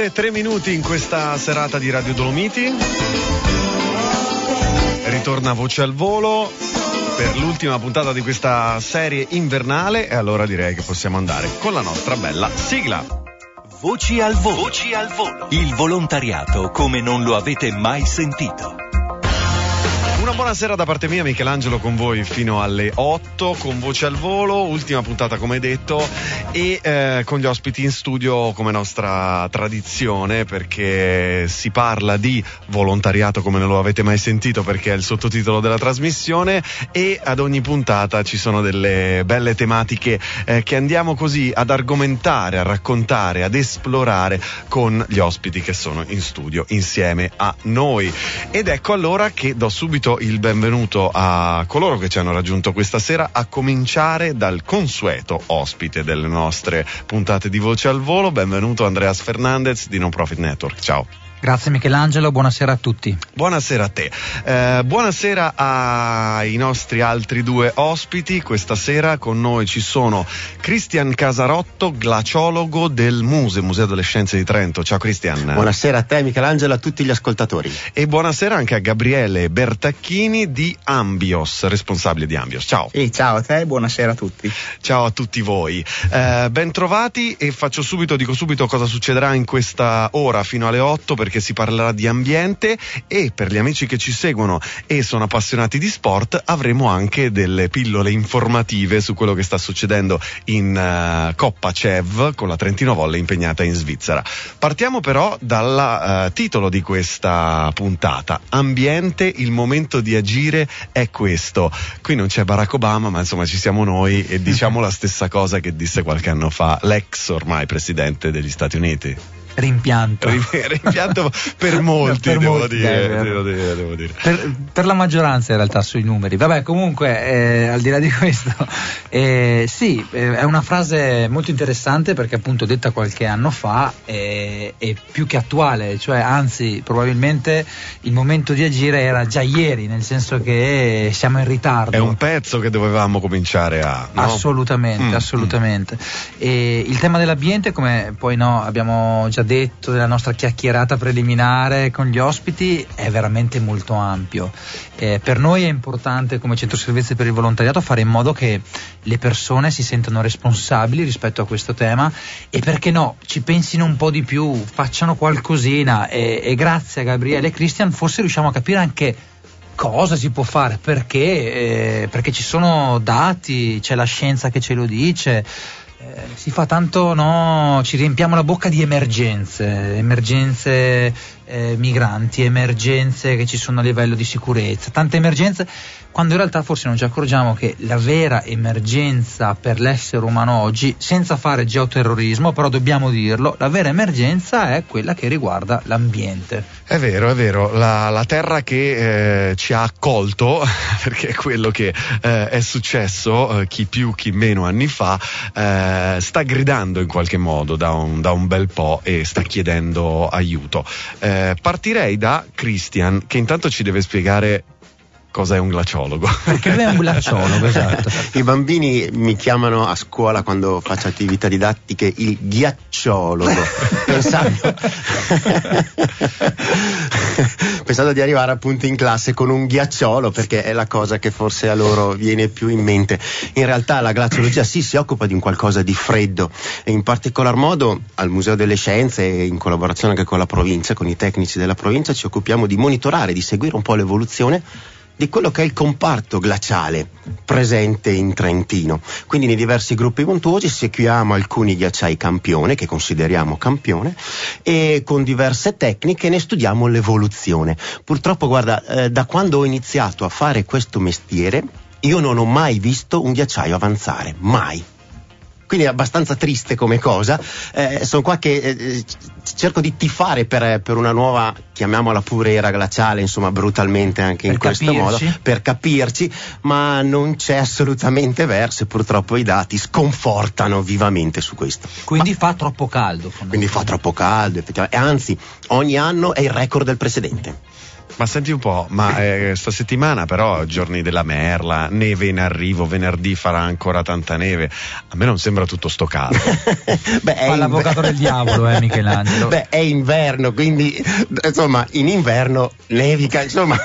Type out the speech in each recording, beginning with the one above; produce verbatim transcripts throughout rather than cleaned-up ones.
ore e tre minuti in questa serata di Radio Dolomiti. Ritorna Voci al Volo per l'ultima puntata di questa serie invernale, e allora direi che possiamo andare con la nostra bella sigla. Voci al Volo. Voci al Volo. Il volontariato come non lo avete mai sentito. Una buona sera da parte mia, Michelangelo, con voi fino alle otto con Voce al Volo, ultima puntata come detto, e eh, con gli ospiti in studio come nostra tradizione, perché si parla di volontariato come non lo avete mai sentito, perché è il sottotitolo della trasmissione, e ad ogni puntata ci sono delle belle tematiche eh, che andiamo così ad argomentare, a raccontare, ad esplorare con gli ospiti che sono in studio insieme a noi. Ed ecco allora che do subito il benvenuto a coloro che ci hanno raggiunto questa sera, a cominciare dal consueto ospite delle nostre puntate di Voce al Volo. Benvenuto Andreas Fernandez di Non Profit Network. Ciao. Grazie Michelangelo, buonasera a tutti. Buonasera a te. Eh, buonasera ai nostri altri due ospiti. Questa sera con noi ci sono Cristian Casarotto, glaciologo del Muse, Museo delle Scienze di Trento. Ciao Cristian. Buonasera a te Michelangelo, a tutti gli ascoltatori. E buonasera anche a Gabriele Bertacchini di Ambios, responsabile di Ambios. Ciao. Sì, ciao a te, buonasera a tutti. Ciao a tutti voi. Eh, ben trovati, e faccio subito, dico subito cosa succederà in questa ora fino alle otto, perché si parlerà di ambiente, e per gli amici che ci seguono e sono appassionati di sport avremo anche delle pillole informative su quello che sta succedendo in uh, Coppa CEV con la Trentino Volley impegnata in Svizzera. Partiamo però dal uh, titolo di questa puntata: ambiente, il momento di agire è questo. Qui non c'è Barack Obama, ma insomma ci siamo noi, e diciamo la stessa cosa che disse qualche anno fa l'ex ormai presidente degli Stati Uniti. Rimpianto. Rimpianto per molti, per devo, molti dire, eh, devo dire, devo dire. Per, per la maggioranza in realtà sui numeri. Vabbè, comunque, eh, al di là di questo, eh, sì, eh, è una frase molto interessante, perché appunto detta qualche anno fa è, è più che attuale, cioè anzi probabilmente il momento di agire era già ieri, nel senso che siamo in ritardo. È un pezzo che dovevamo cominciare a... No? Assolutamente, mm, assolutamente. Mm. E il tema dell'ambiente, come poi no, abbiamo già detto nella nostra chiacchierata preliminare con gli ospiti, è veramente molto ampio. Eh, per noi è importante come centro servizi per il volontariato fare in modo che le persone si sentano responsabili rispetto a questo tema, e perché no, ci pensino un po' di più, facciano qualcosina, e, e grazie a Gabriele e Christian forse riusciamo a capire anche cosa si può fare, perché, eh, perché ci sono dati, c'è la scienza che ce lo dice. Eh, si fa tanto, no, ci riempiamo la bocca di emergenze, emergenze eh, migranti, emergenze che ci sono a livello di sicurezza, tante emergenze, quando in realtà forse non ci accorgiamo che la vera emergenza per l'essere umano oggi, senza fare geoterrorismo, però dobbiamo dirlo, la vera emergenza è quella che riguarda l'ambiente. È vero, è vero, la, la terra che eh, ci ha accolto, perché è quello che eh, è successo eh, chi più chi meno anni fa, eh, sta gridando in qualche modo da un, da un bel po', e sta chiedendo aiuto. Eh, partirei da Christian, che intanto ci deve spiegare cosa è un glaciologo. Perché lui è un glaciologo, esatto. I bambini mi chiamano a scuola, quando faccio attività didattiche, il ghiacciologo. Pensando pensando di arrivare appunto in classe con un ghiacciolo, perché è la cosa che forse a loro viene più in mente. In realtà la glaciologia sì, si occupa di un qualcosa di freddo, e in particolar modo al Museo delle Scienze, in collaborazione anche con la provincia, con i tecnici della provincia, ci occupiamo di monitorare, di seguire un po' l'evoluzione di quello che è il comparto glaciale presente in Trentino. Quindi nei diversi gruppi montuosi seguiamo alcuni ghiacciai campione, che consideriamo campione, e con diverse tecniche ne studiamo l'evoluzione. Purtroppo, guarda, eh, da quando ho iniziato a fare questo mestiere io non ho mai visto un ghiacciaio avanzare, mai. Quindi è abbastanza triste come cosa. Eh, sono qua che eh, cerco di tifare per, per una nuova, chiamiamola pure era glaciale, insomma brutalmente anche in per questo capirci. modo, per capirci, ma non c'è assolutamente verso, e purtroppo i dati sconfortano vivamente su questo. Quindi ma, fa troppo caldo. Quindi fa troppo caldo, effettivamente. E anzi, ogni anno è il record del precedente. Ma senti un po', ma eh, sta settimana però giorni della merla, neve in arrivo, venerdì farà ancora tanta neve. A me non sembra tutto sto caldo. Beh, è Fa l'avvocato del diavolo, eh, Michelangelo. Beh, è inverno, quindi insomma, in inverno nevica, insomma,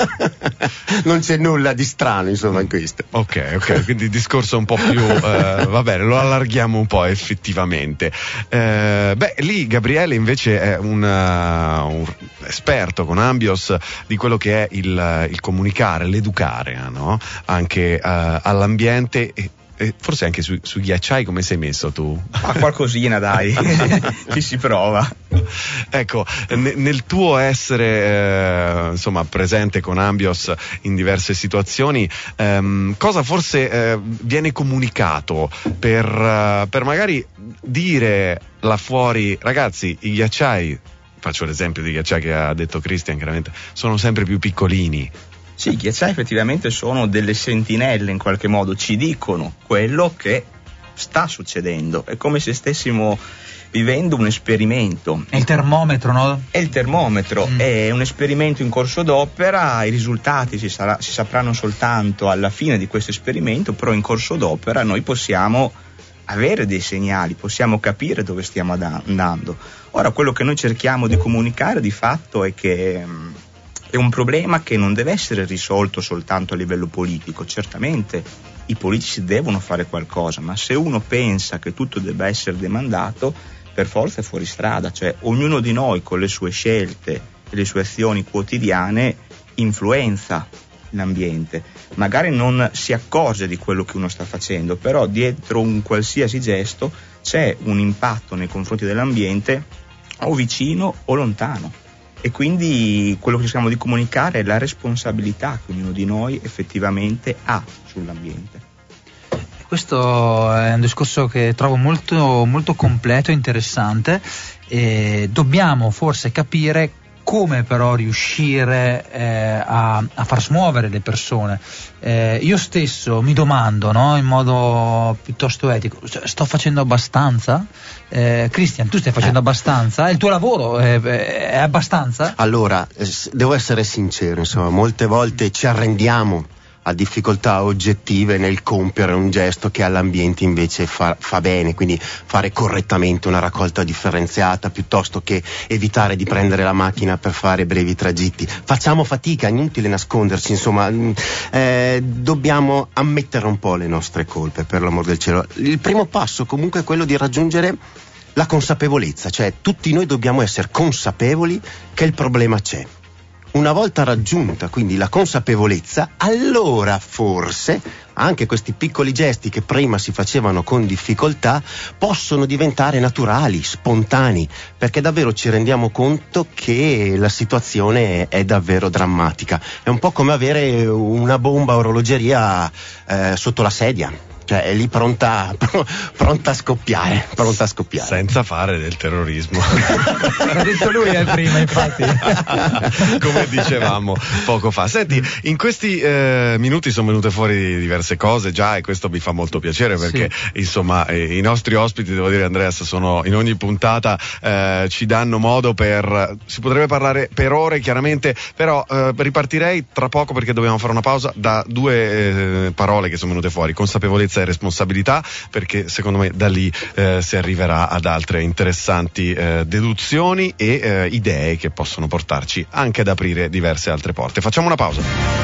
non c'è nulla di strano, insomma, in questo. Ok, ok, quindi il discorso un po' più, eh, va bene, lo allarghiamo un po' effettivamente. Eh, beh, lì Gabriele invece è un, uh, un esperto con Ambios di quello che è il, il comunicare, l'educare, no? Anche uh, all'ambiente e, e forse anche su, sui ghiacciai. Come sei messo tu? Ma qualcosina dai, ci si prova. Ecco, ne, nel tuo essere eh, insomma presente con Ambios in diverse situazioni, ehm, cosa forse eh, viene comunicato per, uh, per magari dire là fuori, ragazzi, i ghiacciai, faccio l'esempio di ghiacciai che ha detto Christian, chiaramente sono sempre più piccolini. Sì, i ghiacciai effettivamente sono delle sentinelle, in qualche modo ci dicono quello che sta succedendo, è come se stessimo vivendo un esperimento. È il termometro, no? È il termometro, mm. è un esperimento in corso d'opera, i risultati si, sarà, si sapranno soltanto alla fine di questo esperimento, però in corso d'opera noi possiamo avere dei segnali, possiamo capire dove stiamo andando. Ora, quello che noi cerchiamo di comunicare di fatto è che mh, è un problema che non deve essere risolto soltanto a livello politico. Certamente i politici devono fare qualcosa, ma se uno pensa che tutto debba essere demandato, per forza è fuori strada. Cioè, ognuno di noi con le sue scelte e le sue azioni quotidiane influenza l'ambiente, magari non si accorge di quello che uno sta facendo, però dietro un qualsiasi gesto c'è un impatto nei confronti dell'ambiente, o vicino o lontano, e quindi quello che cerchiamo di comunicare è la responsabilità che ognuno di noi effettivamente ha sull'ambiente. Questo è un discorso che trovo molto, molto completo e interessante, e dobbiamo forse capire come però riuscire eh, a, a far smuovere le persone. Eh, io stesso mi domando, no, in modo piuttosto etico, cioè, sto facendo abbastanza? Eh, Christian, tu stai facendo eh. abbastanza? Il tuo lavoro è, è abbastanza? Allora, eh, devo essere sincero, insomma, molte volte ci arrendiamo a difficoltà oggettive nel compiere un gesto che all'ambiente invece fa, fa bene, quindi fare correttamente una raccolta differenziata piuttosto che evitare di prendere la macchina per fare brevi tragitti. Facciamo fatica, è inutile nasconderci, insomma, eh, dobbiamo ammettere un po' le nostre colpe, per l'amor del cielo. Il primo passo comunque è quello di raggiungere la consapevolezza, cioè tutti noi dobbiamo essere consapevoli che il problema c'è. Una volta raggiunta quindi la consapevolezza, allora forse anche questi piccoli gesti che prima si facevano con difficoltà possono diventare naturali, spontanei, perché davvero ci rendiamo conto che la situazione è davvero drammatica. È un po' come avere una bomba a orologeria eh, sotto la sedia. Cioè è lì pronta, pronta a scoppiare, pronta a scoppiare. Senza fare del terrorismo. L'ha detto lui eh, prima, infatti. Come dicevamo poco fa. Senti, in questi eh, minuti sono venute fuori diverse cose già, e questo mi fa molto piacere, perché sì, insomma eh, i nostri ospiti, devo dire, Andreas, sono in ogni puntata eh, ci danno modo per, si potrebbe parlare per ore chiaramente, però eh, ripartirei tra poco, perché dobbiamo fare una pausa, da due eh, parole che sono venute fuori: consapevolezza e responsabilità, perché secondo me da lì eh, si arriverà ad altre interessanti eh, deduzioni e eh, idee che possono portarci anche ad aprire diverse altre porte. Facciamo una pausa.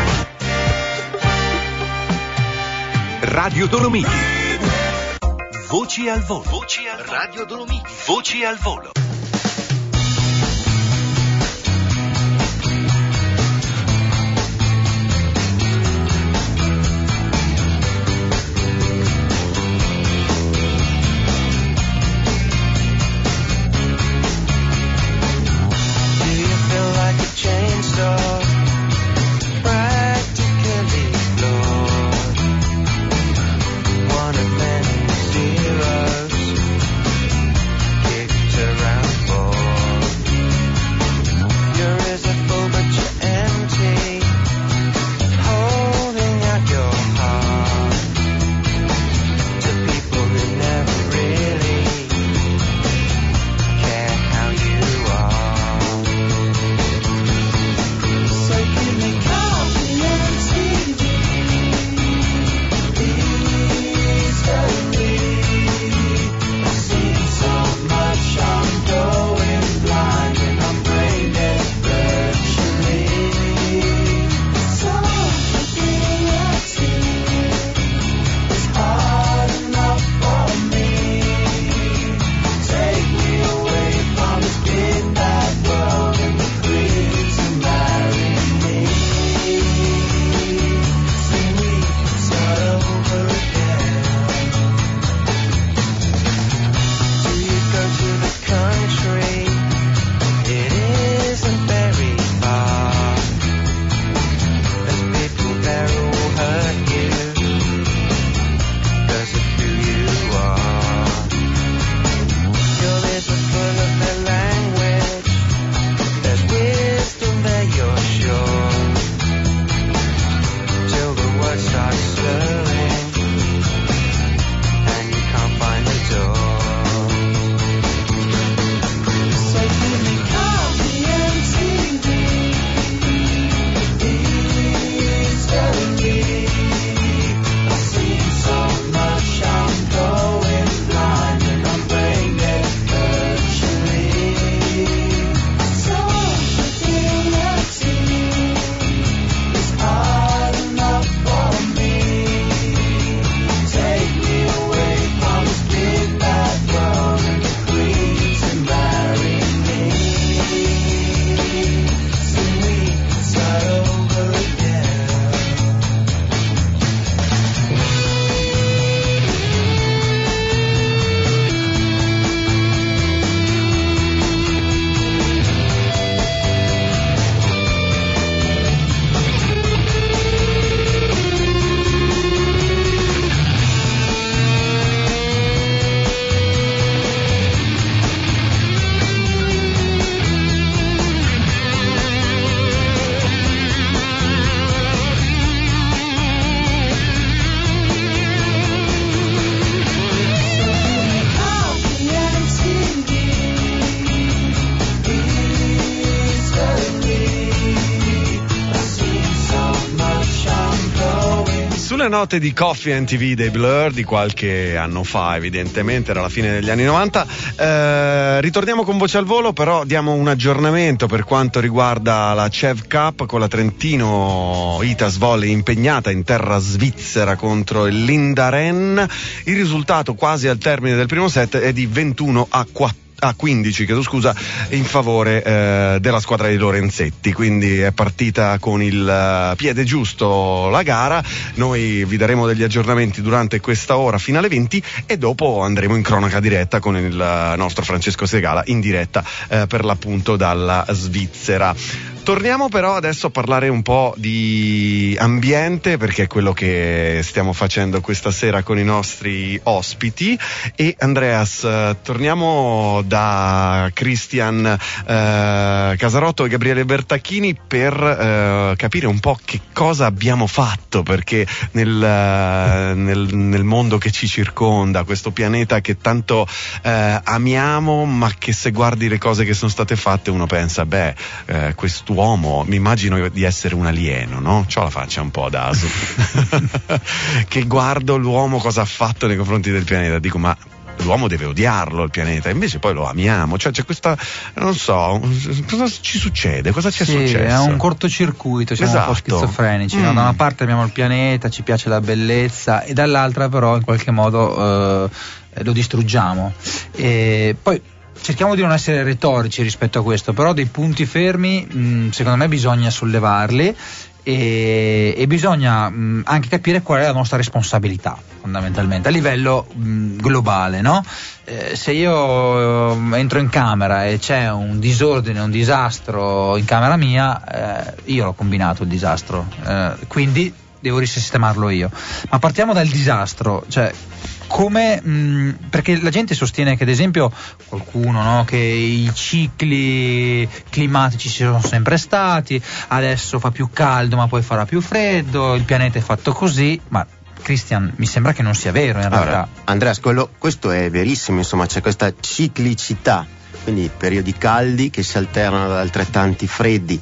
Radio Dolomiti. Voci al volo. Voci al volo. Radio Dolomiti. Voci al volo. Around sulle note di Coffee and T V dei Blur di qualche anno fa, evidentemente era la fine degli anni novanta. Eh, ritorniamo con Voce al Volo, però diamo un aggiornamento per quanto riguarda la C E V Cup con la Trentino Itas Volley impegnata in terra svizzera contro il Lindaren. Il risultato quasi al termine del primo set è di ventuno a quattro. A quindici, chiedo scusa, in favore eh, della squadra di Lorenzetti, quindi è partita con il uh, piede giusto la gara. Noi vi daremo degli aggiornamenti durante questa ora fino alle venti e dopo andremo in cronaca diretta con il uh, nostro Francesco Segala in diretta eh, per l'appunto dalla Svizzera. Torniamo però adesso a parlare un po' di ambiente, perché è quello che stiamo facendo questa sera con i nostri ospiti. E Andreas, eh, torniamo da Cristian eh, Casarotto e Gabriele Bertacchini per eh, capire un po' che cosa abbiamo fatto, perché nel, nel, nel mondo che ci circonda, questo pianeta che tanto eh, amiamo, ma che se guardi le cose che sono state fatte uno pensa, beh, eh, questo uomo, mi immagino di essere un alieno, no? C'ho la faccia un po' da aso che guardo l'uomo cosa ha fatto nei confronti del pianeta, dico ma l'uomo deve odiarlo il pianeta, invece poi lo amiamo, cioè c'è questa, non so, cosa ci succede, cosa ci è sì, successo? È un cortocircuito, siamo esatto. un po' schizofrenici, mm. no? Da una parte abbiamo il pianeta, ci piace la bellezza, e dall'altra però in qualche modo eh, lo distruggiamo. E poi cerchiamo di non essere retorici rispetto a questo, però dei punti fermi mh, secondo me bisogna sollevarli e, e bisogna mh, anche capire qual è la nostra responsabilità fondamentalmente a livello mh, globale, no? Eh, se io eh, entro in camera e c'è un disordine, un disastro in camera mia, eh, io l'ho combinato il disastro, eh, quindi devo risistemarlo io. Ma partiamo dal disastro, cioè come mh, perché la gente sostiene che ad esempio qualcuno, no, che i cicli climatici ci sono sempre stati, adesso fa più caldo ma poi farà più freddo, il pianeta è fatto così, ma Christian, mi sembra che non sia vero in realtà. Allora, Andreas, quello, questo è verissimo, insomma c'è questa ciclicità, quindi periodi caldi che si alternano ad altrettanti freddi,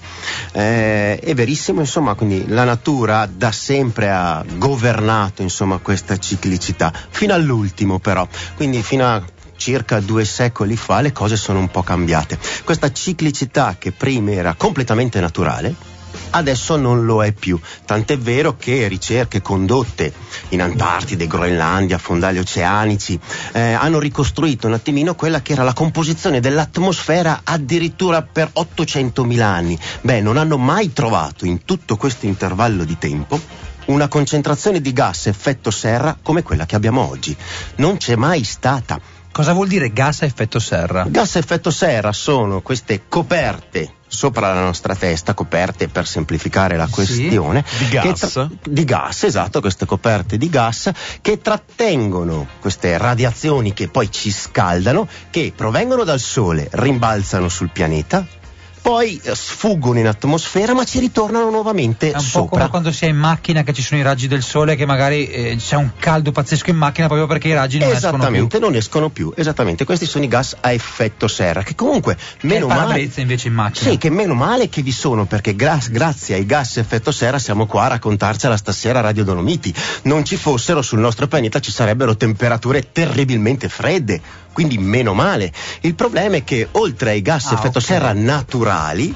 eh, è verissimo, insomma, quindi la natura da sempre ha governato, insomma, questa ciclicità fino all'ultimo, però, quindi fino a circa due secoli fa le cose sono un po' cambiate. Questa ciclicità che prima era completamente naturale adesso non lo è più, tant'è vero che ricerche condotte in Antartide, Groenlandia, fondali oceanici eh, hanno ricostruito un attimino quella che era la composizione dell'atmosfera addirittura per ottocentomila anni. Beh, non hanno mai trovato in tutto questo intervallo di tempo una concentrazione di gas effetto serra come quella che abbiamo oggi. Non c'è mai stata. Cosa vuol dire gas a effetto serra? Gas a effetto serra sono queste coperte sopra la nostra testa, coperte per semplificare la questione, sì, di gas. Tra- di gas, esatto, queste coperte di gas che trattengono queste radiazioni che poi ci scaldano, che provengono dal Sole, rimbalzano sul pianeta, poi sfuggono in atmosfera ma ci ritornano nuovamente sopra. È un sopra. po' come quando si è in macchina che ci sono i raggi del sole, che magari eh, c'è un caldo pazzesco in macchina proprio perché i raggi non escono più. Esattamente, non escono più, esattamente, questi sono i gas a effetto serra, che comunque meno male... parabrezza invece in macchina. Sì, che meno male che vi sono, perché gra- grazie ai gas a effetto serra siamo qua a raccontarcela stasera a Radio Dolomiti. Non ci fossero sul nostro pianeta ci sarebbero temperature terribilmente fredde, quindi meno male. Il problema è che oltre ai gas a ah, effetto okay. serra naturali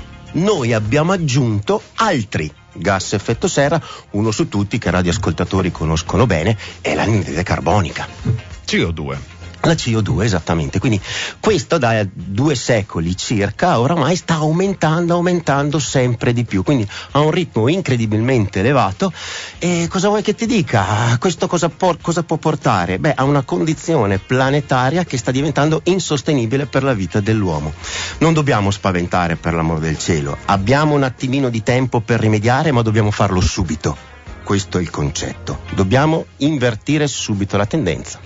noi abbiamo aggiunto altri gas a effetto serra, uno su tutti che i radioascoltatori conoscono bene è l'anidride carbonica, C O due. La C O due, esattamente. Quindi questo da due secoli circa oramai sta aumentando, aumentando sempre di più, quindi a un ritmo incredibilmente elevato. E cosa vuoi che ti dica? Questo cosa, por- cosa può portare? Beh, a una condizione planetaria che sta diventando insostenibile per la vita dell'uomo. Non dobbiamo spaventare, per l'amor del cielo, abbiamo un attimino di tempo per rimediare, ma dobbiamo farlo subito. Questo è il concetto, dobbiamo invertire subito la tendenza.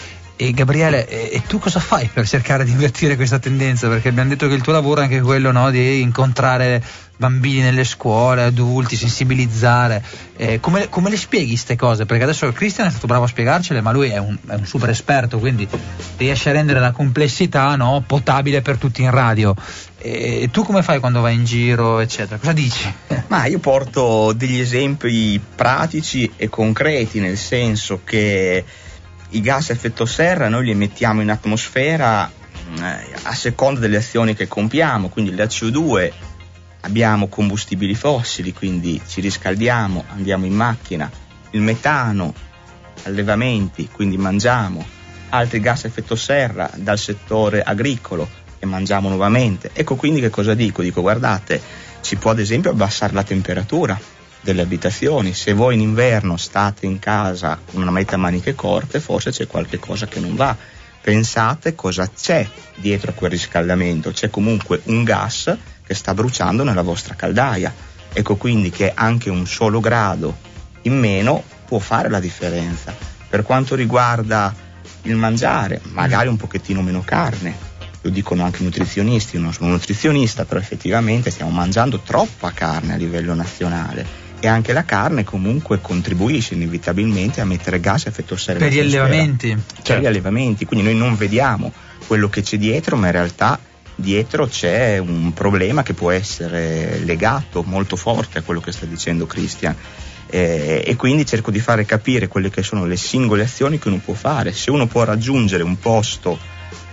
E Gabriele, e tu cosa fai per cercare di invertire questa tendenza? Perché abbiamo detto che il tuo lavoro è anche quello, no, di incontrare bambini nelle scuole, adulti, sensibilizzare. Eh, come, come le spieghi queste cose? Perché adesso Christian è stato bravo a spiegarcele, ma lui è un, è un super esperto, quindi riesce a rendere la complessità, no, potabile per tutti in radio. E tu come fai quando vai in giro, eccetera? Cosa dici? Ma io porto degli esempi pratici e concreti, nel senso che i gas a effetto serra noi li emettiamo in atmosfera eh, a seconda delle azioni che compiamo, quindi la C O due abbiamo combustibili fossili, quindi ci riscaldiamo, andiamo in macchina, il metano, allevamenti, quindi mangiamo, altri gas a effetto serra dal settore agricolo e mangiamo nuovamente. Ecco, quindi che cosa dico? Dico, guardate, si può ad esempio abbassare la temperatura delle abitazioni. Se voi in inverno state in casa con una maglietta a maniche corte, forse c'è qualche cosa che non va. Pensate cosa c'è dietro a quel riscaldamento. C'è comunque un gas che sta bruciando nella vostra caldaia. Ecco quindi che anche un solo grado in meno può fare la differenza. Per quanto riguarda il mangiare, magari un pochettino meno carne, lo dicono anche i nutrizionisti. Io non sono un nutrizionista, però effettivamente stiamo mangiando troppa carne a livello nazionale, e anche la carne comunque contribuisce inevitabilmente a mettere gas a effetto serra per gli allevamenti. Per certo. gli allevamenti, quindi noi non vediamo quello che c'è dietro, ma in realtà dietro c'è un problema che può essere legato molto forte a quello che sta dicendo Christian. Eh, e quindi cerco di fare capire quelle che sono le singole azioni che uno può fare. Se uno può raggiungere un posto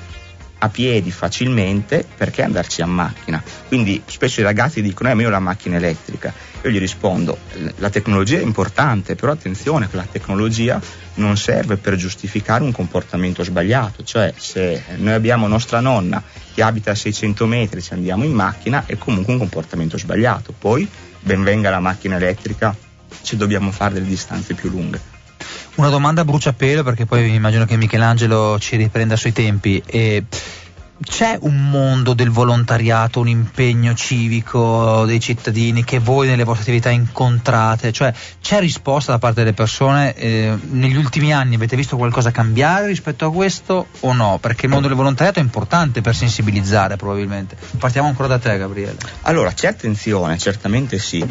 a piedi facilmente, perché andarci a macchina? Quindi spesso i ragazzi dicono eh, ma io ho la macchina elettrica. Io gli rispondo, la tecnologia è importante, però attenzione che la tecnologia non serve per giustificare un comportamento sbagliato. Cioè, se noi abbiamo nostra nonna che abita a seicento metri, ci andiamo in macchina, è comunque un comportamento sbagliato. Poi ben venga la macchina elettrica, ci dobbiamo fare delle distanze più lunghe. Una domanda a bruciapelo, perché poi immagino che Michelangelo ci riprenda sui tempi. E c'è un mondo del volontariato, un impegno civico dei cittadini che voi nelle vostre attività incontrate? Cioè, c'è risposta da parte delle persone? Eh, negli ultimi anni avete visto qualcosa cambiare rispetto a questo o no? Perché il mondo del volontariato è importante per sensibilizzare, probabilmente. Partiamo ancora da te, Gabriele. Allora, c'è attenzione, certamente sì.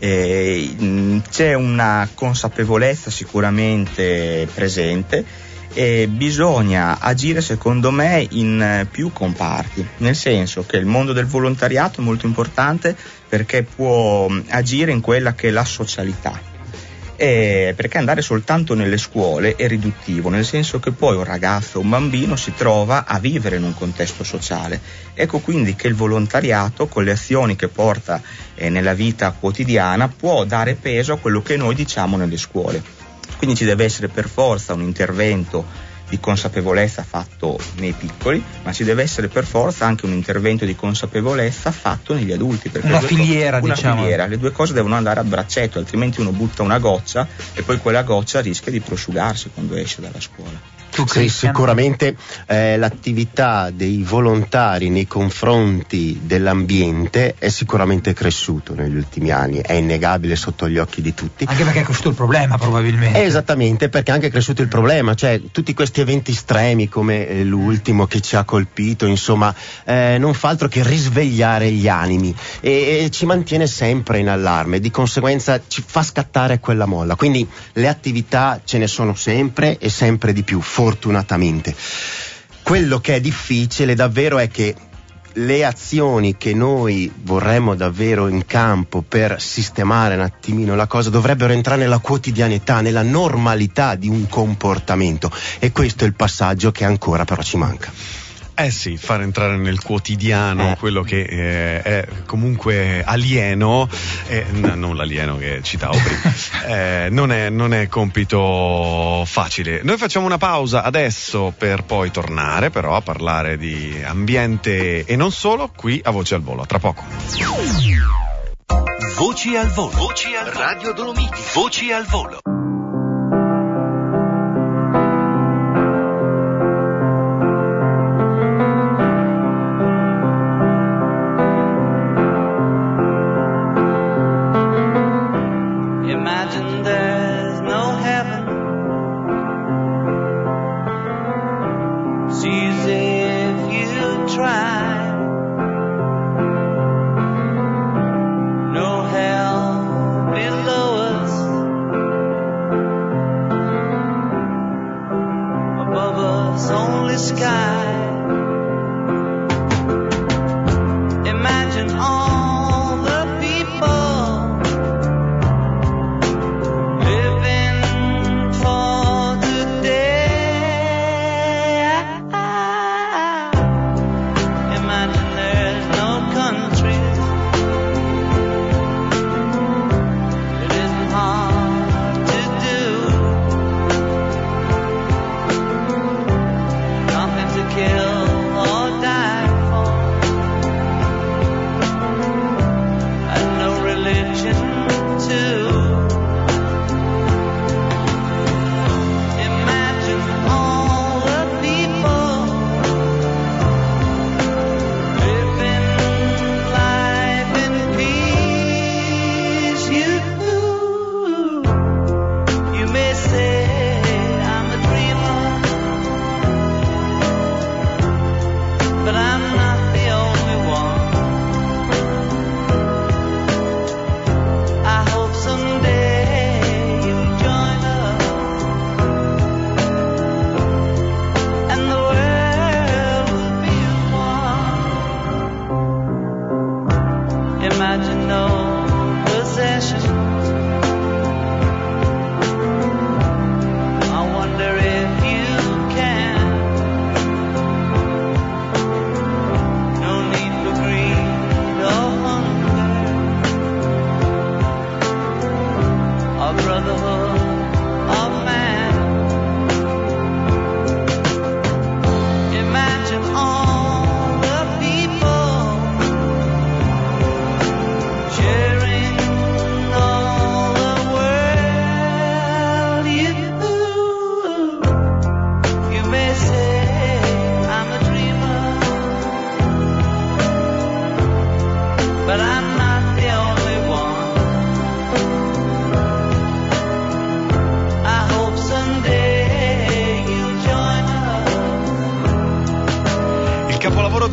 Eh, c'è una consapevolezza sicuramente presente, e bisogna agire secondo me in più comparti, nel senso che il mondo del volontariato è molto importante perché può agire in quella che è la socialità. Eh, perché andare soltanto nelle scuole è riduttivo, nel senso che poi un ragazzo o un bambino si trova a vivere in un contesto sociale. Ecco quindi che il volontariato, con le azioni che porta eh, nella vita quotidiana, può dare peso a quello che noi diciamo nelle scuole. Quindi ci deve essere per forza un intervento di consapevolezza fatto nei piccoli, ma ci deve essere per forza anche un intervento di consapevolezza fatto negli adulti. Perché una filiera, una diciamo. filiera, le due cose devono andare a braccetto, altrimenti uno butta una goccia e poi quella goccia rischia di prosciugarsi quando esce dalla scuola. Sì, sicuramente eh, l'attività dei volontari nei confronti dell'ambiente è sicuramente cresciuto negli ultimi anni, è innegabile sotto gli occhi di tutti. Anche perché è cresciuto il problema, probabilmente. Esattamente, perché è anche cresciuto il problema, cioè tutti questi eventi estremi come eh, l'ultimo che ci ha colpito, insomma, eh, non fa altro che risvegliare gli animi e, e ci mantiene sempre in allarme, di conseguenza ci fa scattare quella molla. Quindi le attività ce ne sono sempre e sempre di più, fortunatamente. Quello che è difficile davvero è che le azioni che noi vorremmo davvero in campo per sistemare un attimino la cosa dovrebbero entrare nella quotidianità, nella normalità di un comportamento, e questo è il passaggio che ancora però ci manca. Eh sì, far entrare nel quotidiano eh. quello che eh, è comunque alieno, eh, n- non l'alieno che citavo prima, eh, non, è, non è compito facile. Noi facciamo una pausa adesso per poi tornare però a parlare di ambiente e non solo, qui a Voci al Volo. A tra poco. Voci al Volo. Voci al Volo. Radio Dolomiti. Voci al Volo.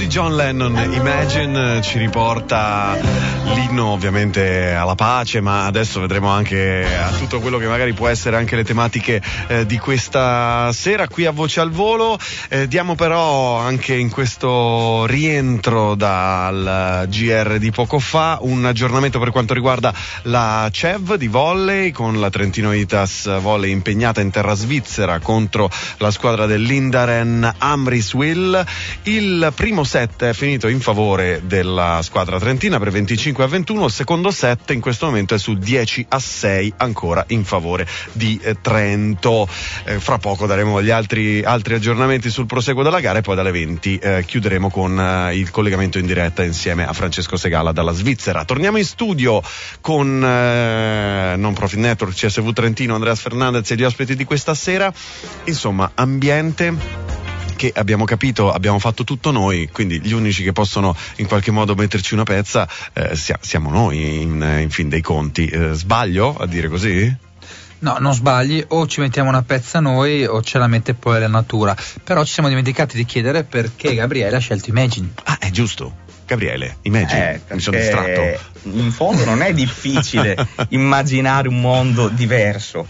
di John Lennon, Imagine, ci riporta l'inno ovviamente alla pace, ma adesso vedremo anche a tutto quello che magari può essere anche le tematiche eh, di questa sera qui a Voce al Volo. Eh, diamo però anche in questo rientro dal G R di poco fa un aggiornamento per quanto riguarda la C E V di volley, con la Trentino Itas Volley impegnata in terra svizzera contro la squadra dell'Indaren Amriswil. Il primo set è finito in favore della squadra trentina per venticinque a ventuno, il secondo set in questo momento è su dieci a sei ancora in favore di eh, Trento. Eh, fra poco daremo gli altri, altri aggiornamenti sul proseguo della gara e poi dalle venti eh, chiuderemo con eh, il collegamento in diretta insieme a Francesco Segala dalla Svizzera. Torniamo in studio con eh, Non Profit Network, C S V Trentino, Andreas Fernandez e gli ospiti di questa sera. Insomma, ambiente che abbiamo capito, abbiamo fatto tutto noi, quindi gli unici che possono in qualche modo metterci una pezza eh, siamo noi in, in fin dei conti. Eh, sbaglio a dire così? No, non sbagli, o ci mettiamo una pezza noi o ce la mette poi la natura. Però ci siamo dimenticati di chiedere perché Gabriele ha scelto Imagine. Ah, è giusto. Gabriele, Imagine, eh, mi sono distratto. In fondo non è difficile immaginare un mondo diverso.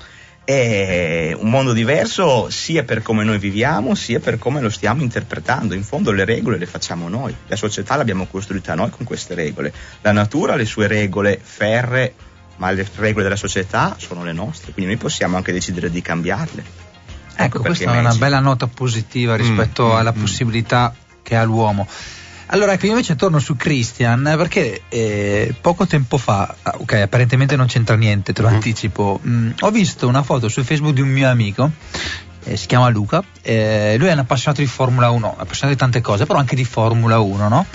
È un mondo diverso sia per come noi viviamo sia per come lo stiamo interpretando. In fondo le regole le facciamo noi, la società l'abbiamo costruita noi con queste regole, la natura ha le sue regole ferree, ma le regole della società sono le nostre, quindi noi possiamo anche decidere di cambiarle. Ecco, ecco questa è una Imagine. bella nota positiva rispetto mm, alla mm, possibilità mm. che ha l'uomo. Allora, ecco, io invece torno su Christian perché eh, poco tempo fa, ok, apparentemente non c'entra niente, te lo mm. anticipo, mh, ho visto una foto su Facebook di un mio amico, eh, si chiama Luca, eh, lui è un appassionato di Formula uno, appassionato di tante cose, però anche di Formula uno, no?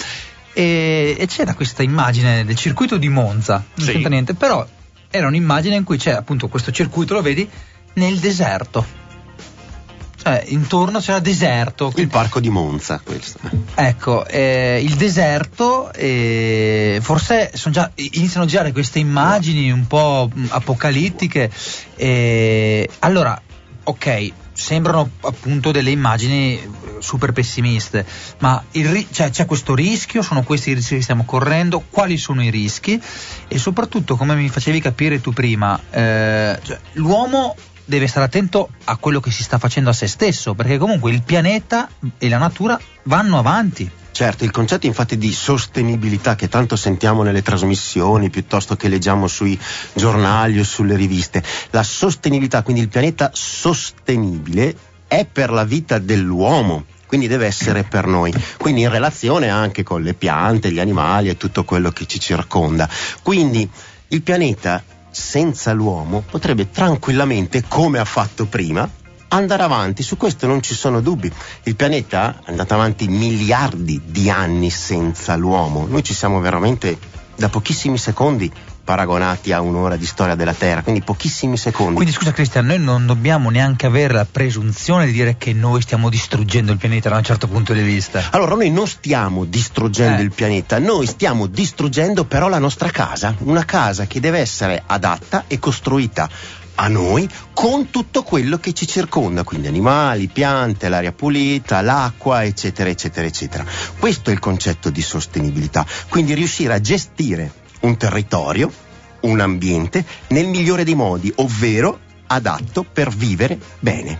E, e c'era questa immagine del circuito di Monza, non sì. c'entra niente, però era un'immagine in cui c'è appunto questo circuito, lo vedi, nel deserto. Cioè, intorno c'era deserto. Il parco di Monza, questo. Ecco, eh, il deserto, eh, forse son già, iniziano a girare queste immagini un po' apocalittiche. Eh, allora, ok, sembrano appunto delle immagini super pessimiste, ma il, cioè, c'è questo rischio, sono questi i rischi che stiamo correndo, quali sono i rischi? E soprattutto, come mi facevi capire tu prima, eh, cioè, l'uomo deve stare attento a quello che si sta facendo a se stesso, perché comunque il pianeta e la natura vanno avanti. Certo, il concetto infatti di sostenibilità che tanto sentiamo nelle trasmissioni piuttosto che leggiamo sui giornali o sulle riviste, la sostenibilità, quindi il pianeta sostenibile, è per la vita dell'uomo, quindi deve essere per noi, quindi in relazione anche con le piante, gli animali e tutto quello che ci circonda. Quindi il pianeta senza l'uomo potrebbe tranquillamente, come ha fatto prima, andare avanti, su questo non ci sono dubbi. Il pianeta è andato avanti miliardi di anni senza l'uomo, noi ci siamo veramente da pochissimi secondi paragonati a un'ora di storia della Terra, quindi pochissimi secondi. Quindi scusa Cristian, noi non dobbiamo neanche avere la presunzione di dire che noi stiamo distruggendo il pianeta da un certo punto di vista. Allora noi non stiamo distruggendo eh. il pianeta, noi stiamo distruggendo però la nostra casa, una casa che deve essere adatta e costruita a noi con tutto quello che ci circonda, quindi animali, piante, l'aria pulita, l'acqua, eccetera eccetera eccetera. Questo è il concetto di sostenibilità, quindi riuscire a gestire un territorio, un ambiente nel migliore dei modi, ovvero adatto per vivere bene.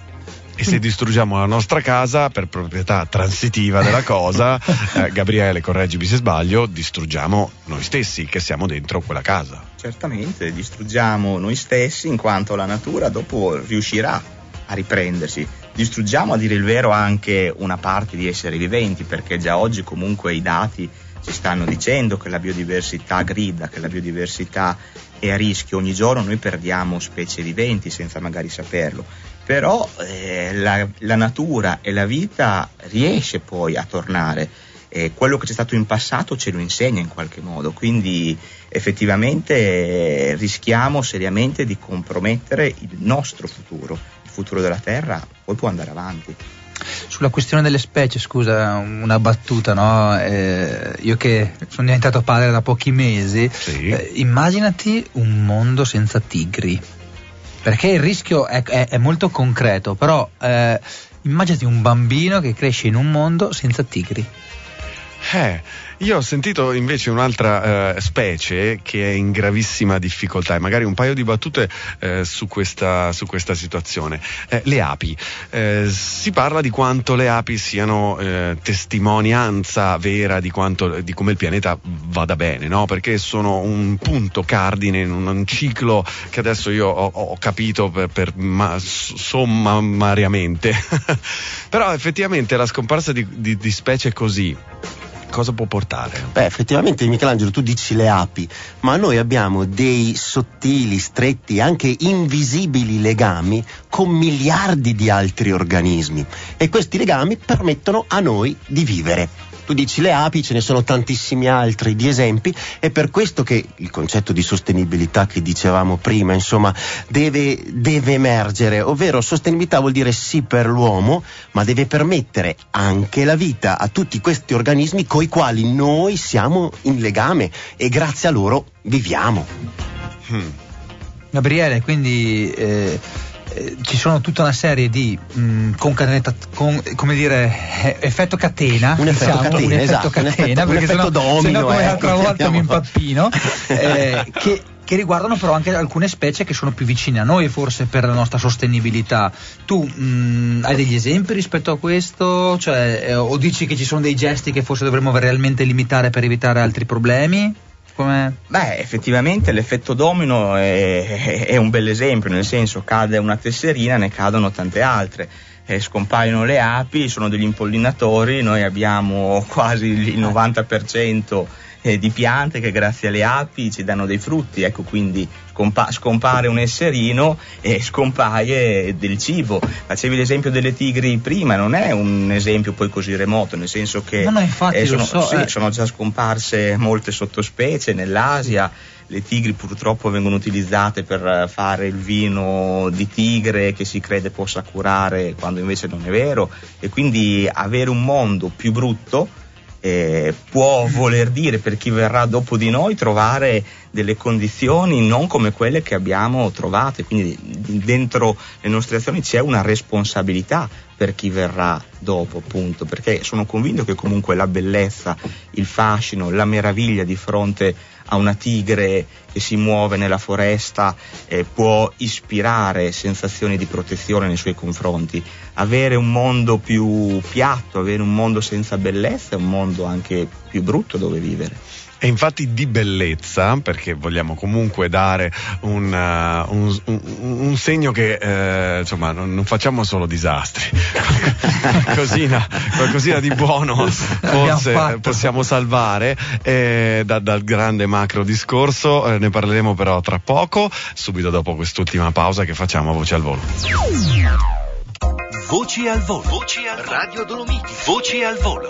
E se distruggiamo la nostra casa per proprietà transitiva della cosa, eh, Gabriele, correggimi se sbaglio, distruggiamo noi stessi che siamo dentro quella casa. Certamente, distruggiamo noi stessi in quanto la natura dopo riuscirà a riprendersi. Distruggiamo, a dire il vero, anche una parte di esseri viventi, perché già oggi comunque i dati ci stanno dicendo che la biodiversità grida, che la biodiversità è a rischio. Ogni giorno noi perdiamo specie viventi senza magari saperlo, però eh, la, la natura e la vita riesce poi a tornare. Eh, quello che c'è stato in passato ce lo insegna in qualche modo, quindi effettivamente eh, rischiamo seriamente di compromettere il nostro futuro, il futuro della Terra poi può andare avanti. Sulla questione delle specie, scusa, una battuta, no? Eh, io che sono diventato padre da pochi mesi, sì. eh, immaginati un mondo senza tigri, perché il rischio è, è, è molto concreto, però eh, immaginati un bambino che cresce in un mondo senza tigri. Eh, io ho sentito invece un'altra eh, specie che è in gravissima difficoltà, e magari un paio di battute eh, su questa su questa situazione. Eh, le api. Eh, si parla di quanto le api siano eh, testimonianza vera di quanto di come il pianeta vada bene, no? Perché sono un punto cardine in un, un ciclo che adesso io ho, ho capito per, per ma, sommariamente. Però effettivamente la scomparsa di, di, di specie così cosa può portare? Beh, effettivamente, Michelangelo, tu dici le api, ma noi abbiamo dei sottili, stretti, anche invisibili legami con miliardi di altri organismi, e questi legami permettono a noi di vivere. Tu dici le api, ce ne sono tantissimi altri di esempi, è per questo che il concetto di sostenibilità che dicevamo prima, insomma, deve, deve emergere, ovvero sostenibilità vuol dire sì per l'uomo, ma deve permettere anche la vita a tutti questi organismi coi quali noi siamo in legame e grazie a loro viviamo. Hmm. Gabriele, quindi eh, eh, ci sono tutta una serie di mh, concatenata, con, come dire, effetto catena, un effetto diciamo, catena, un effetto esatto, catena, un effetto, perché un effetto sennò, domino, sennò come ecco, l'altra volta chiamiamo. mi impappino, eh, che che riguardano però anche alcune specie che sono più vicine a noi forse per la nostra sostenibilità. Tu mh, hai degli esempi rispetto a questo? Cioè, eh, o dici che ci sono dei gesti che forse dovremmo realmente limitare per evitare altri problemi? Come? Beh, effettivamente l'effetto domino è, è un bel esempio, nel senso, cade una tesserina, ne cadono tante altre. Eh, scompaiono le api, sono degli impollinatori, noi abbiamo quasi il novanta per cento di piante che grazie alle api ci danno dei frutti, ecco, quindi scompa- scompare un esserino e scompaie del cibo. Facevi l'esempio delle tigri prima, non è un esempio poi così remoto, nel senso che no, no, infatti, eh, sono, lo so, sì, eh. sono già scomparse molte sottospecie nell'Asia. Le tigri purtroppo vengono utilizzate per fare il vino di tigre che si crede possa curare quando invece non è vero, e quindi avere un mondo più brutto Eh, può voler dire, per chi verrà dopo di noi, trovare delle condizioni non come quelle che abbiamo trovato, quindi dentro le nostre azioni c'è una responsabilità per chi verrà dopo, appunto, perché sono convinto che comunque la bellezza, il fascino, la meraviglia di fronte a una tigre che si muove nella foresta eh, può ispirare sensazioni di protezione nei suoi confronti. Avere un mondo più piatto, avere un mondo senza bellezza è un mondo anche più brutto dove vivere. E infatti di bellezza, perché vogliamo comunque dare un, uh, un, un, un segno che uh, insomma non, non facciamo solo disastri, qualcosina, qualcosina di buono forse possiamo salvare eh, da, dal grande macro discorso, eh, ne parleremo però tra poco, subito dopo quest'ultima pausa che facciamo a Voci al Volo. Voci al Volo, Voci al Radio Dolomiti, Voci al Volo.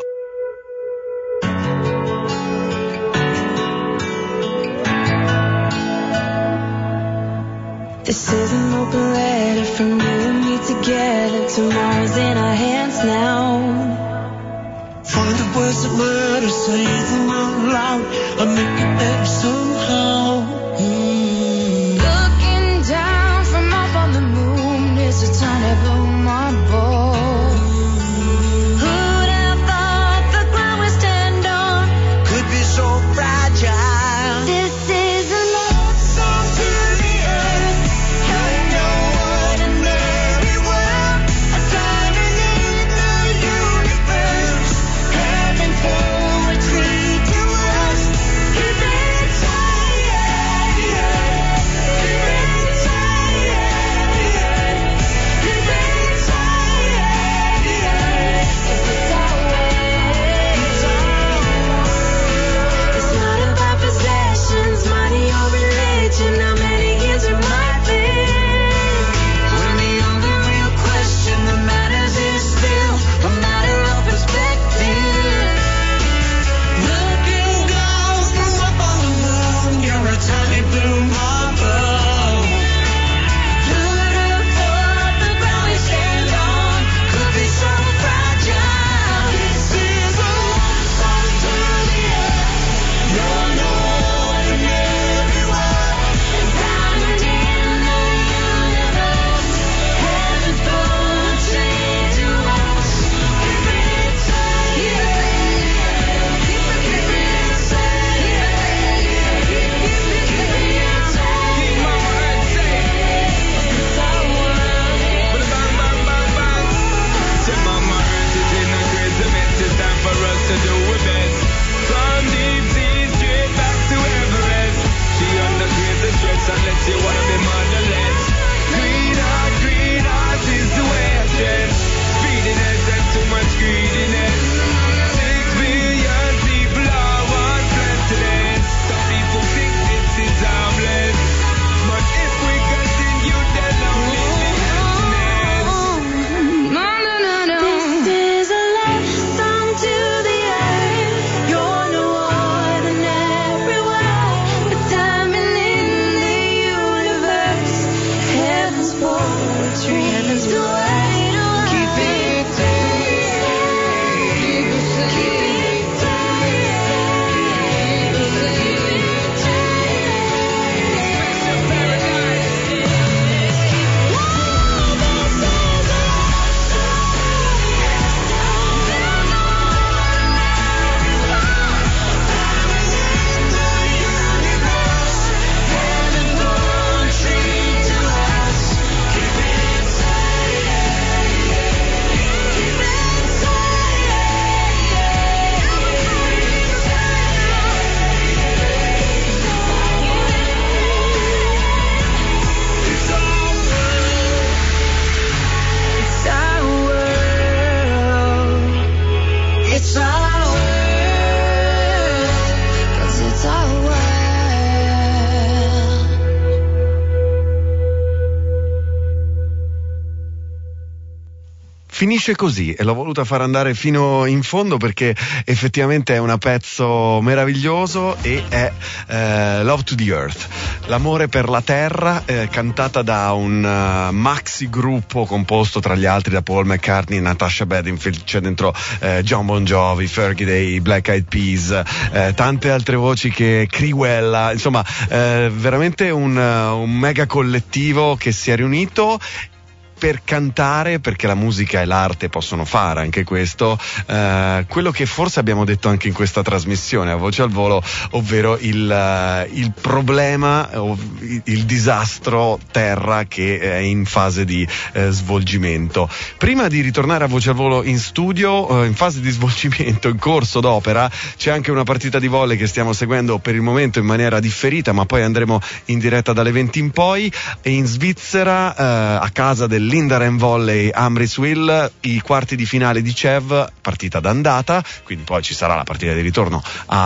This is an open letter from you and me together. Tomorrow's in our hands now. Find the words that matter, say them out loud, and make it better somehow. Mm. Looking down from up on the moon is the time to blow my ball. Who'd have thought the ground we stand on Could be so fragile. This is a love song to the earth. You know what a merry world, a sign beneath the universe. Heaven poetry to us. Keep it tight, keep it tight, keep it finisce così, e l'ho voluta far andare fino in fondo perché effettivamente è un pezzo meraviglioso e è eh, Love to the Earth, l'amore per la terra, eh, cantata da un uh, maxi gruppo composto tra gli altri da Paul McCartney, Natasha Bedingfield, c'è dentro eh, John Bon Jovi, Fergie Day, Black Eyed Peas, eh, tante altre voci, che Criwella, insomma eh, veramente un, uh, un mega collettivo che si è riunito per cantare, perché la musica e l'arte possono fare anche questo, eh, quello che forse abbiamo detto anche in questa trasmissione a Voce al Volo, ovvero il, uh, il problema, uh, il, il disastro terra che è in fase di uh, svolgimento. Prima di ritornare a Voce al Volo in studio, uh, in fase di svolgimento, in corso d'opera, c'è anche una partita di volley che stiamo seguendo per il momento in maniera differita, ma poi andremo in diretta dalle venti in poi, e in Svizzera, uh, a casa del Lindaren Volley Amriswil, i quarti di finale di C E V, partita d'andata, quindi poi ci sarà la partita di ritorno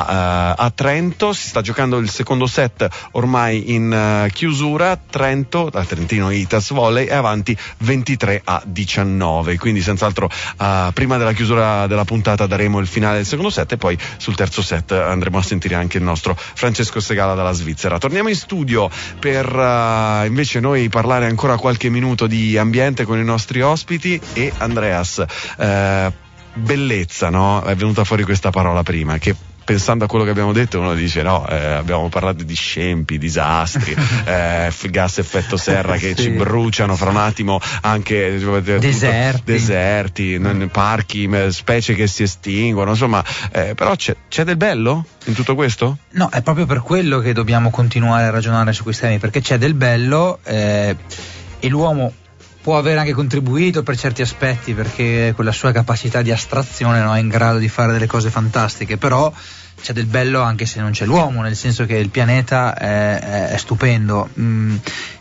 a, uh, a Trento. Si sta giocando il secondo set ormai in uh, chiusura. Trento, da Trentino Itas Volley, è avanti ventitré a diciannove, quindi senz'altro uh, prima della chiusura della puntata daremo il finale del secondo set, e poi sul terzo set andremo a sentire anche il nostro Francesco Segala dalla Svizzera. Torniamo in studio per uh, invece noi parlare ancora qualche minuto di ambiente con i nostri ospiti. E Andreas, eh, bellezza, no? È venuta fuori questa parola prima, che pensando a quello che abbiamo detto uno dice no, eh, abbiamo parlato di scempi, disastri, eh, gas effetto serra che sì. ci bruciano fra un attimo, anche deserti, deserti parchi, specie che si estinguono, insomma, eh, però c'è, c'è del bello in tutto questo? No, è proprio per quello che dobbiamo continuare a ragionare su questi temi, perché c'è del bello, eh, e l'uomo può aver anche contribuito per certi aspetti, perché con la sua capacità di astrazione, no, è in grado di fare delle cose fantastiche, però c'è del bello anche se non c'è l'uomo, nel senso che il pianeta è, è, è stupendo. Mm,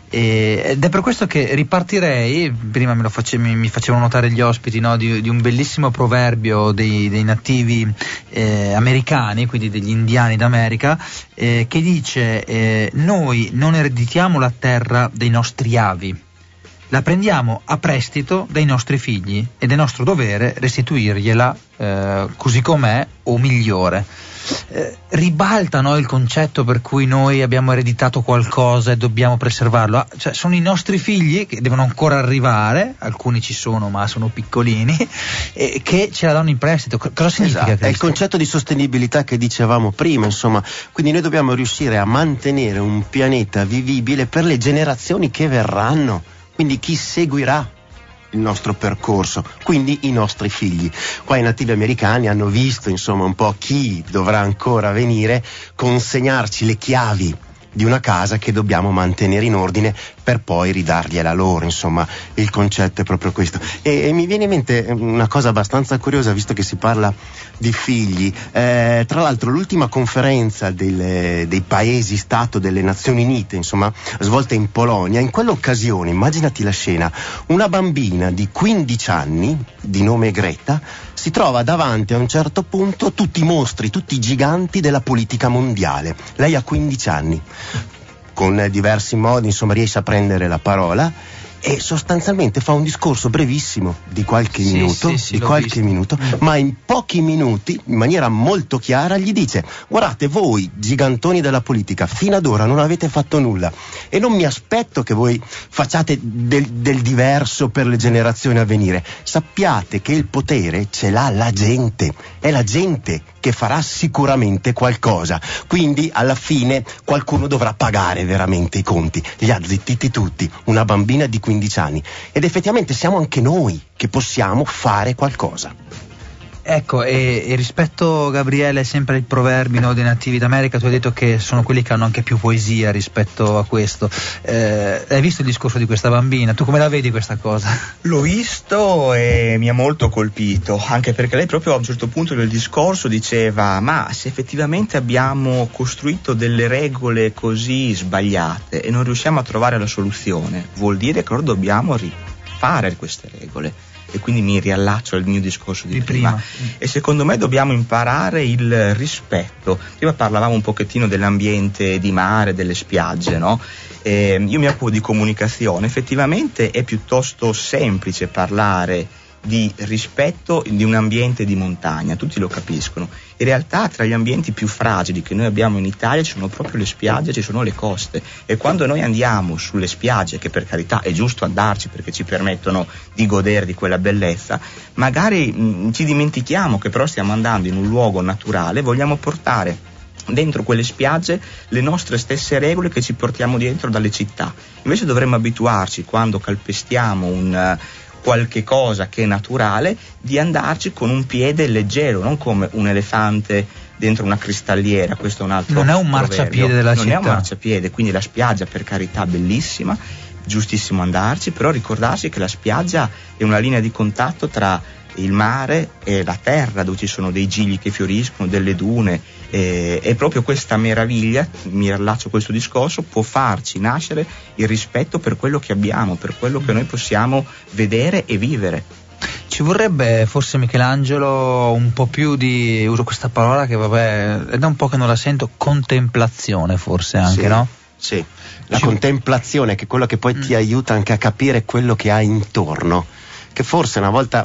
e, ed è per questo che ripartirei, prima me lo face, mi, mi facevano notare gli ospiti, no, di, di un bellissimo proverbio dei, dei nativi eh, americani, quindi degli indiani d'America, eh, che dice eh, noi non ereditiamo la terra dei nostri avi, la prendiamo a prestito dai nostri figli ed è nostro dovere restituirgliela eh, così com'è o migliore. Eh, ribalta, no, il concetto per cui noi abbiamo ereditato qualcosa e dobbiamo preservarlo. Ah, cioè, sono i nostri figli che devono ancora arrivare, alcuni ci sono ma sono piccolini, e che ce la danno in prestito. Cosa significa? Esatto, è il concetto di sostenibilità che dicevamo prima, insomma, quindi noi dobbiamo riuscire a mantenere un pianeta vivibile per le generazioni che verranno. Quindi chi seguirà il nostro percorso, quindi i nostri figli. Qua i nativi americani hanno visto, insomma, un po' chi dovrà ancora venire, consegnarci le chiavi di una casa che dobbiamo mantenere in ordine per poi ridargliela loro, insomma, il concetto è proprio questo. E, e mi viene in mente una cosa abbastanza curiosa, visto che si parla di figli. Eh, tra l'altro l'ultima conferenza delle, dei paesi Stato delle Nazioni Unite, insomma, svolta in Polonia, in quell'occasione, immaginati la scena, una bambina di quindici anni, di nome Greta, si trova davanti a un certo punto tutti i mostri, tutti i giganti della politica mondiale. Lei ha quindici anni, con diversi modi, insomma, riesce a prendere la parola e sostanzialmente fa un discorso brevissimo di qualche sì, minuto, sì, sì, di qualche visto. minuto, ma in pochi minuti, in maniera molto chiara, gli dice: guardate, voi gigantoni della politica fino ad ora non avete fatto nulla e non mi aspetto che voi facciate del, del diverso per le generazioni a venire. Sappiate che il potere ce l'ha la gente, è la gente che farà sicuramente qualcosa, quindi alla fine qualcuno dovrà pagare veramente i conti. Li ha zittiti tutti, una bambina di quindici anni, ed effettivamente siamo anche noi che possiamo fare qualcosa. Ecco, e, e rispetto, Gabriele, sempre ai proverbi, no, dei nativi d'America, tu hai detto che sono quelli che hanno anche più poesia rispetto a questo. Eh, hai visto il discorso di questa bambina? Tu come la vedi questa cosa? L'ho visto e mi ha molto colpito, anche perché lei proprio a un certo punto del discorso diceva: ma se effettivamente abbiamo costruito delle regole così sbagliate e non riusciamo a trovare la soluzione, vuol dire che ora dobbiamo rifare queste regole. E quindi mi riallaccio al mio discorso di, di prima. prima. E secondo me dobbiamo imparare il rispetto. Prima parlavamo un pochettino dell'ambiente di mare, delle spiagge, no? E io mi occupo di comunicazione. Effettivamente è piuttosto semplice parlare di rispetto di un ambiente di montagna, tutti lo capiscono. In realtà tra gli ambienti più fragili che noi abbiamo in Italia ci sono proprio le spiagge, ci sono le coste, e quando noi andiamo sulle spiagge, che per carità è giusto andarci perché ci permettono di godere di quella bellezza, magari mh, ci dimentichiamo che però stiamo andando in un luogo naturale, vogliamo portare dentro quelle spiagge le nostre stesse regole che ci portiamo dietro dalle città. Invece dovremmo abituarci, quando calpestiamo un uh, qualche cosa che è naturale, di andarci con un piede leggero, non come un elefante dentro una cristalliera. Questo è un altro non è un proverbio. marciapiede della non città. Non è un marciapiede, quindi la spiaggia, per carità, bellissima, giustissimo andarci, però ricordarsi che la spiaggia è una linea di contatto tra il mare e la terra, dove ci sono dei gigli che fioriscono, delle dune, e, e proprio questa meraviglia, mi rilaccio a questo discorso, può farci nascere il rispetto per quello che abbiamo, per quello che noi possiamo vedere e vivere. Ci vorrebbe forse, Michelangelo, un po' più di, uso questa parola che vabbè è da un po' che non la sento, contemplazione forse anche, Sì, no? Sì, la Ci- contemplazione, che è quello che poi Mm. ti aiuta anche a capire quello che hai intorno, che forse una volta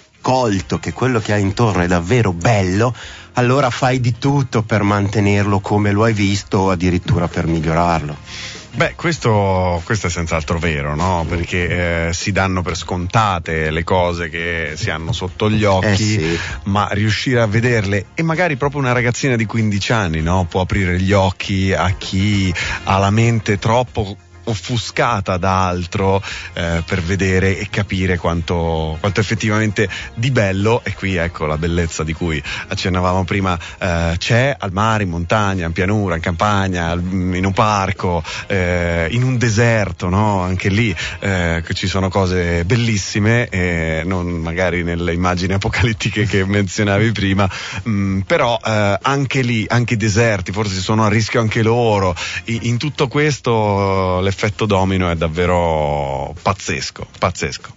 colto che quello che hai intorno è davvero bello, allora fai di tutto per mantenerlo come lo hai visto, o addirittura per migliorarlo. Beh, questo, questo è senz'altro vero, no? Perché eh, si danno per scontate le cose che si hanno sotto gli occhi, Eh sì. ma riuscire a vederle, e magari proprio una ragazzina di quindici anni, no? Può aprire gli occhi a chi ha la mente troppo offuscata da altro eh, per vedere e capire quanto, quanto effettivamente di bello, e qui ecco la bellezza di cui accennavamo prima, eh, c'è al mare, in montagna, in pianura, in campagna, al- in un parco, eh, in un deserto, no? Anche lì eh, che ci sono cose bellissime, eh, non magari nelle immagini apocalittiche che menzionavi prima, mh, però eh, anche lì, anche i deserti forse sono a rischio anche loro. I- in tutto questo l'effetto domino è davvero pazzesco, pazzesco.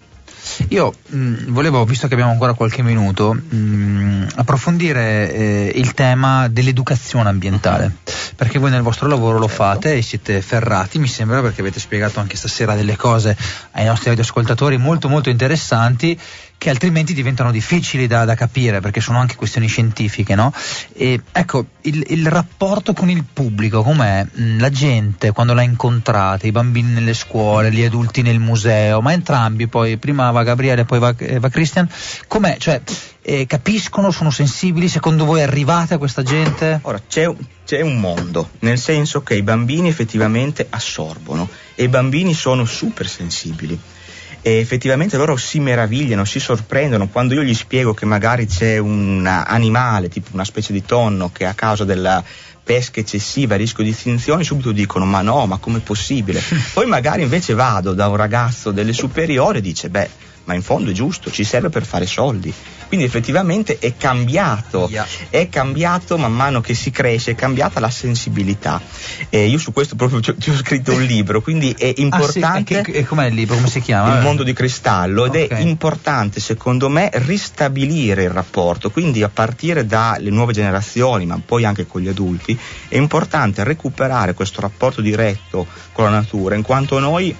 Io mh, volevo, visto che abbiamo ancora qualche minuto, mh, approfondire eh, il tema dell'educazione ambientale, perché voi nel vostro lavoro lo fate e siete ferrati, mi sembra, perché avete spiegato anche stasera delle cose ai nostri radioascoltatori molto molto interessanti, che altrimenti diventano difficili da, da capire, perché sono anche questioni scientifiche, no? E ecco, il, il rapporto con il pubblico, com'è? Mh, La gente quando la incontrate, i bambini nelle scuole, gli adulti nel museo, ma entrambi, poi prima va Gabriele, poi va, eh, va Christian, com'è? Cioè, eh, capiscono, sono sensibili? Secondo voi arrivate a questa gente? Ora, c'è, un- c'è un mondo, nel senso che i bambini effettivamente assorbono, e i bambini sono super sensibili. E effettivamente loro si meravigliano, si sorprendono quando io gli spiego che magari c'è un animale, tipo una specie di tonno, che a causa della pesca eccessiva, a rischio di estinzione, subito dicono ma no, ma com'è possibile? Poi magari invece vado da un ragazzo delle superiori e dice beh, ma in fondo è giusto, ci serve per fare soldi. Quindi effettivamente è cambiato, Yeah. è cambiato man mano che si cresce, è cambiata la sensibilità. E io su questo proprio ci ho, ci ho scritto un libro, quindi è importante. Ah, sì? E, che- e com'è il libro? Come si chiama? Il mondo di cristallo, ed Ok. è importante secondo me ristabilire il rapporto, quindi a partire dalle nuove generazioni, ma poi anche con gli adulti, è importante recuperare questo rapporto diretto con la natura, in quanto noi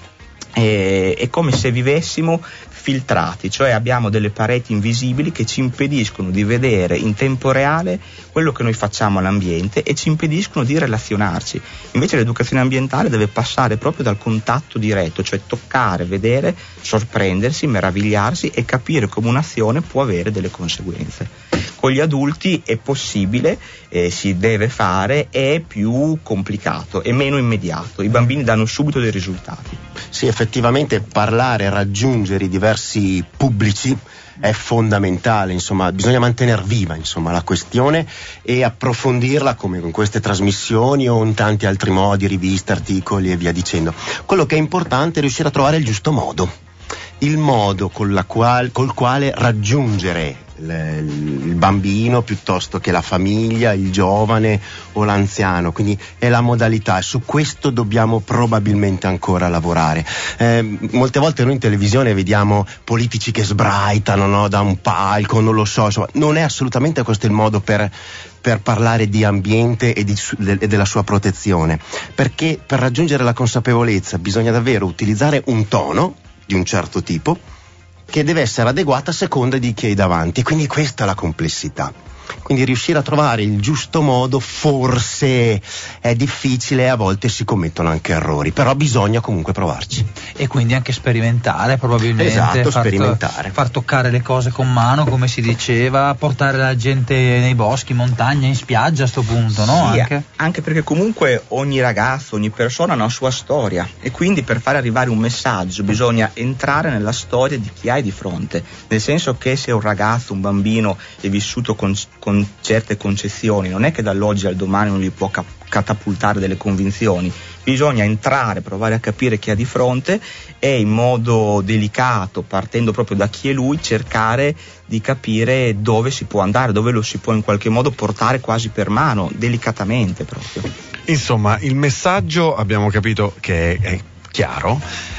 eh, è come se vivessimo filtrati, cioè abbiamo delle pareti invisibili che ci impediscono di vedere in tempo reale quello che noi facciamo all'ambiente e ci impediscono di relazionarci. Invece l'educazione ambientale deve passare proprio dal contatto diretto, cioè toccare, vedere, sorprendersi, meravigliarsi e capire come un'azione può avere delle conseguenze. Con gli adulti è possibile, eh, si deve fare, è più complicato, è meno immediato, i bambini danno subito dei risultati. Sì, effettivamente parlare, raggiungere i diversi pubblici è fondamentale, insomma, bisogna mantenere viva, insomma, la questione e approfondirla, come con queste trasmissioni o in tanti altri modi, riviste, articoli e via dicendo. Quello che è importante è riuscire a trovare il giusto modo, il modo con la qual- col quale raggiungere il, il bambino piuttosto che la famiglia, il giovane o l'anziano, quindi è la modalità, e su questo dobbiamo probabilmente ancora lavorare. Eh, molte volte noi in televisione vediamo politici che sbraitano, no, da un palco, non lo so, insomma, non è assolutamente questo il modo per per parlare di ambiente e, di, e della sua protezione, perché per raggiungere la consapevolezza bisogna davvero utilizzare un tono di un certo tipo, che deve essere adeguata a seconda di chi hai davanti, quindi questa è la complessità. Quindi riuscire a trovare il giusto modo forse è difficile, a volte si commettono anche errori, però bisogna comunque provarci. E quindi anche sperimentare, probabilmente. Esatto, far, sperimentare. Far toccare le cose con mano, come si diceva, portare la gente nei boschi, in montagna, in spiaggia a sto punto, no? Sì, Anche? anche perché comunque ogni ragazzo, ogni persona ha una sua storia, e quindi per fare arrivare un messaggio bisogna entrare nella storia di chi hai di fronte, nel senso che se un ragazzo, un bambino è vissuto con, con certe concezioni, non è che dall'oggi al domani non gli può cap- catapultare delle convinzioni, bisogna entrare, provare a capire chi ha di fronte e in modo delicato, partendo proprio da chi è lui, cercare di capire dove si può andare, dove lo si può in qualche modo portare quasi per mano, delicatamente proprio. Insomma, il messaggio abbiamo capito che è, è chiaro.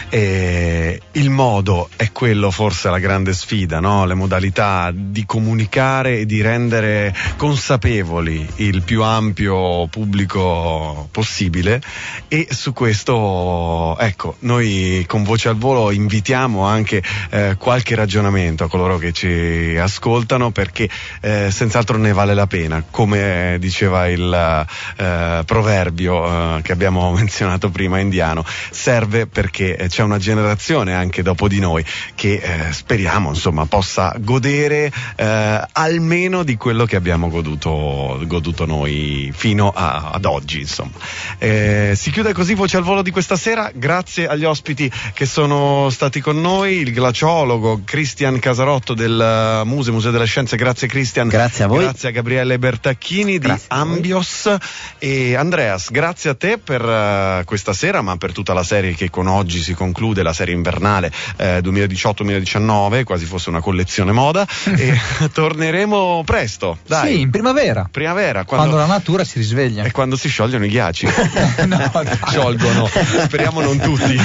E il modo è quello, forse la grande sfida, no? Le modalità di comunicare e di rendere consapevoli il più ampio pubblico possibile, e su questo, ecco, noi con Voce al Volo invitiamo anche eh, qualche ragionamento a coloro che ci ascoltano, perché eh, senz'altro ne vale la pena, come diceva il eh, proverbio eh, che abbiamo menzionato prima, indiano, serve perché c'è una generazione anche dopo di noi che eh, speriamo insomma possa godere eh, almeno di quello che abbiamo goduto, goduto noi fino a, ad oggi, insomma. Eh, si chiude così Voce al Volo di questa sera. Grazie agli ospiti che sono stati con noi, il glaciologo Cristian Casarotto del Muse, Museo delle Scienze. Grazie Cristian. Grazie a voi. Grazie a Gabriele Bertacchini di Ambios, e Andreas, grazie a te per uh, questa sera, ma per tutta la serie che con oggi si conclude, la serie invernale eh, duemiladiciotto duemiladiciannove, quasi fosse una collezione moda. E torneremo presto, dai. Sì, in primavera. Primavera, quando, Quando la natura si risveglia. e quando si sciogliono i ghiacci. No, dai. Sciolgono, speriamo non tutti.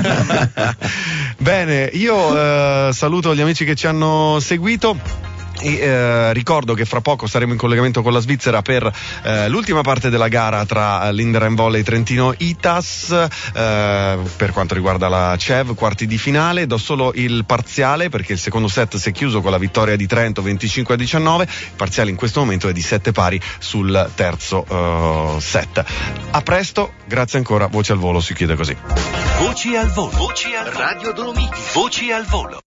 Bene, io eh, saluto gli amici che ci hanno seguito. E eh, ricordo che fra poco saremo in collegamento con la Svizzera per eh, l'ultima parte della gara tra l'Inderheim Volley Trentino Itas eh, per quanto riguarda la C E V, quarti di finale. Do solo il parziale perché il secondo set si è chiuso con la vittoria di Trento venticinque a diciannove. Il parziale in questo momento è di sette pari sul terzo uh, set. A presto, grazie ancora. Voce al Volo si chiude così. Voci al volo. Voci al volo. Radio Dolomiti. Voci al volo.